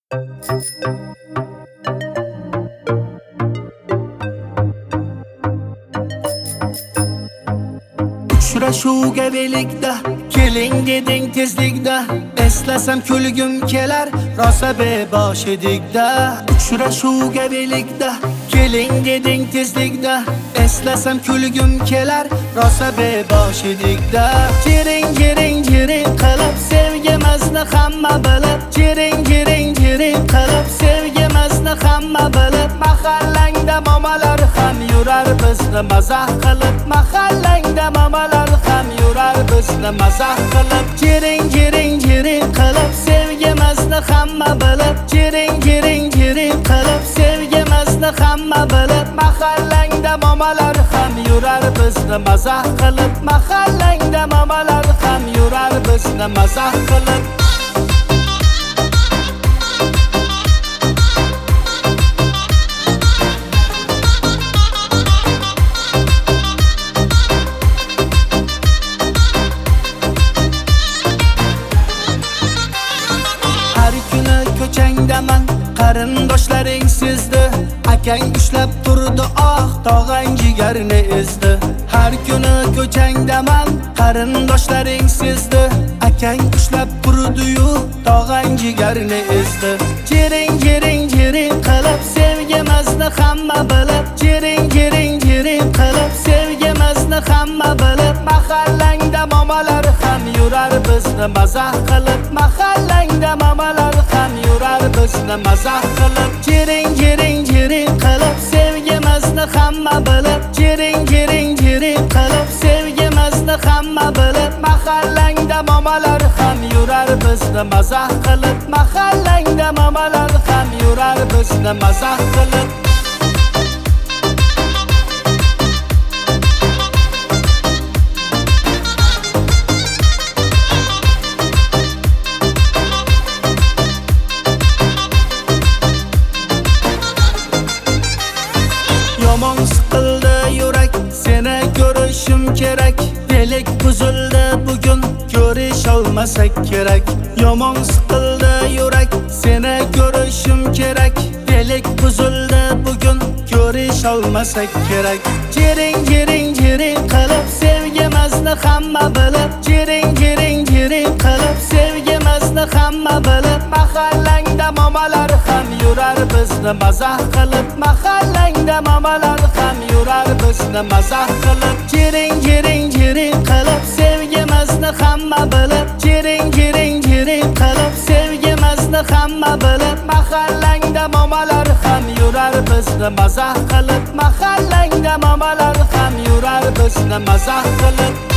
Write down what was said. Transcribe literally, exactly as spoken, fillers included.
Uchrashuvga birlikda keling deding tezlikda, eslasam kulgum kelar rosa bebosh edikda. Uchrashuvga birlikda keling deding tezlikda, eslasam kulgum kelar rosa bebosh edikda. Jiring jiring jiring qilib sevgimizni hamma bilib, jiring jiring jiring qilib sevgimizni hamma bilib, mahallangda momalar ham yurar bizni mazah qilib, mahallangda momalar ham yurar bizni mazah qilib. Jiring jiring jiring qilib sevgimizni hamma bilib, jiring jiring jiring qilib sevgimizni hamma bilib, mahallangda momalar ham yurar bizni mazah qilib, mahallangda momalar ham yurar bizni mazah qilib. Ko'changdaman qarindoshlaring sizdi, akang ushlab turdi ah tog'ang jigarni ezdi. Har kuni ko'changdaman qarindoshlaring sizdi, akang ushlab turdi-yu tog'ang jigarni ezdi. Jiring jiring jiring qilib sevgimizni hamma bilib, jiring jiring jiring qilib sevgimizni hamma bilib, mahallangda momalar ham yurar bizni mazah qilib, mahallangda momalar ham yurar bizni mazah qilib. Jiring jiring jiring qilib sevgimizni hamma bilib, jiring jiring jiring qilib sevgimizni hamma bilib, mahallangda momalar ham yurar bizni mazah qilib, mahallangda momalar ham yurar bizni mazah qilib. Yomon siqildi yurak, seni ko'rishim kerak, delik buzildi bugun ko'risholmasak kerak. Yomon siqildi yurak, seni ko'rishim kerak, delik buzildi bugun ko'risholmasak kerak. Jiring jiring jiring qilib sevgimizni hamma bilib, jiring jiring jiring qilib sevgimizni hamma bilib, mahallangda momalar ham yurar bizni mazah qilib, mahallangda momalar ham yurar bizni mazah qilib. Jiring jiring jiring qilib sevgimizni hamma bilib, jiring jiring jiring qilib sevgimizni hamma bilib, mahallangda momalar ham yurar bizni mazah qilib, mahallangda momalar ham yurar bizni mazah qilib.